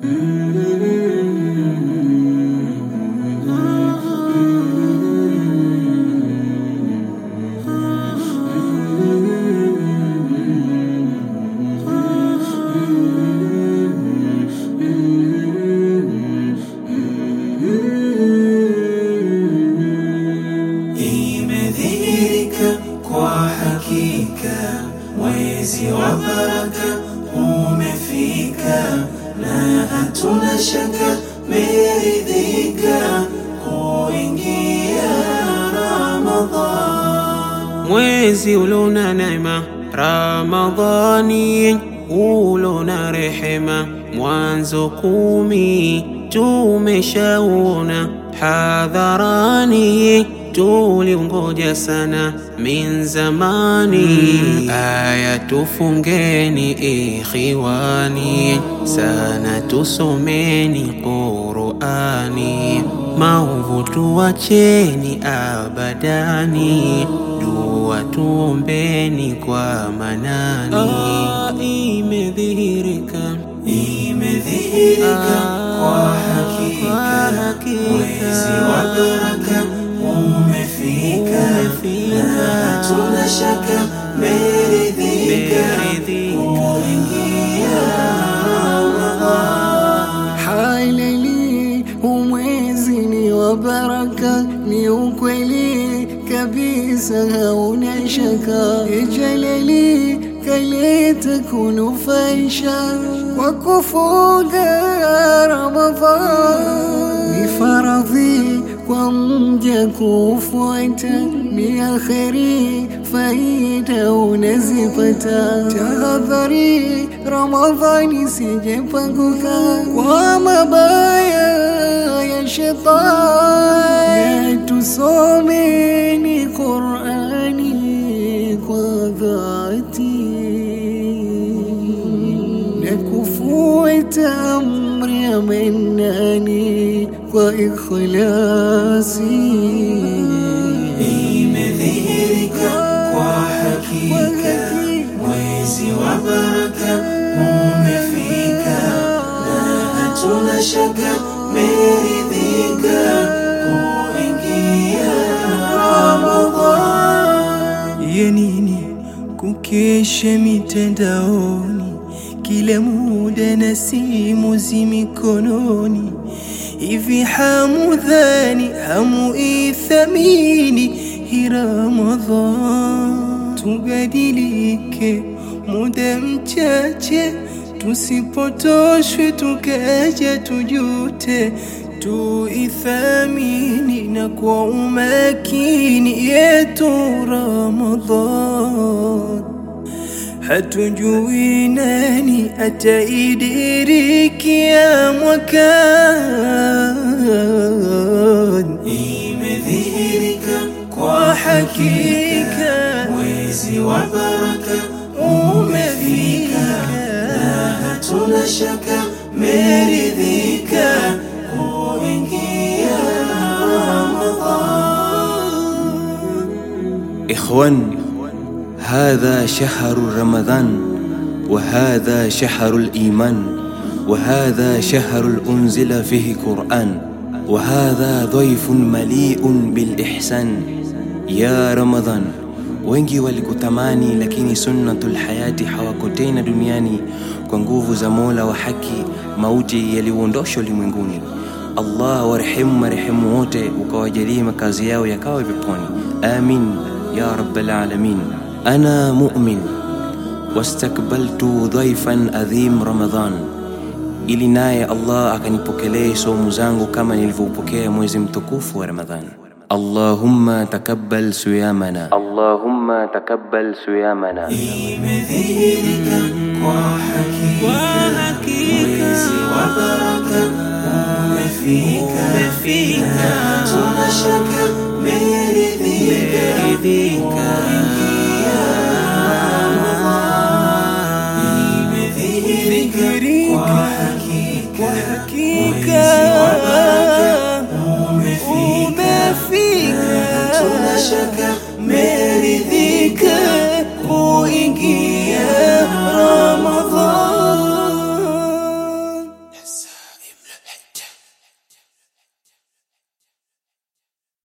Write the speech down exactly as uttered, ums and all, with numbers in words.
Mwezi wa baraka umefika, na hatuna shaka meridhika kuingia Ramadhan. Mwezi ulona neema Ramadhani, ulona rehema mwanzo kumi tumeshaona hadharani, tuliungoja sana min zamani. Aya tufungeni ikhiwani, sana tusomeni Qur'ani, maovu tuwacheni abadani, dua tuombeni kwa manani. Ah, imedhihirika imedhihirika kwa hakika, mwezi wa baraka umefika, na hatuna shaka meridhika kuingia Ramadhan. Halali umwezi ni wa baraka, ni ukweli kabisa hauna shaka. Jalali kaleta kunufaisha kwa kufunga Ramadhan, ni faradhi kwa mja kufuata, ni akhiri faida unazipata. Tahadhari Ramadhani sijepanguka kwa mabaya ya shetani, tusomeni Qur'ani kwa dhati, na kufuata amri ya Manani kwa ikhlasi. Imedhihirika kwa hakika, mwezi wa baraka umefika, na hatuna shaka meridhika kuingia Ramadhan. Ya nini kukesha mitandaoni, kila muda na simu zimikononi? Hivi hamudhani hamuithamini hii Ramadhan? Tubadilike muda mchache, tusipotoshwe tukaja tujute, tuithamini na kwa umakini yetu Ramadhan. Hatujui nani ataidirikia mwakani. Imedhihirika kwa hakika, mwezi wa baraka umefika, na hatuna shaka meridhika kuingia Ramadhan. إخوان، هذا شهر رمضان، وهذا شهر الإيمان، وهذا شهر أنزل فيه قرآن، وهذا ضيف مليء بالإحسان. يا رمضان، wengi walikutamani lakini sunnatul hayati hawakutena duniani. Kwa nguvu za Mola wa haki, mauti yaliuondosha ulimwenguni. Allah warehemu marehemu wote, ukawajalie makazi yao yakawa peponi. Amin ya rabbal alamin. أنا مؤمن واستقبلت ضيفا أذيم رمضان، ili naye Allah akanipokelee somo zangu kama nilivyopokea mwezi mtukufu wa Ramadhan. Allahumma takabbal siyamana, Allahumma takabbal siyamana. Imedhihirika kwa hakika, mwezi wa baraka umefika,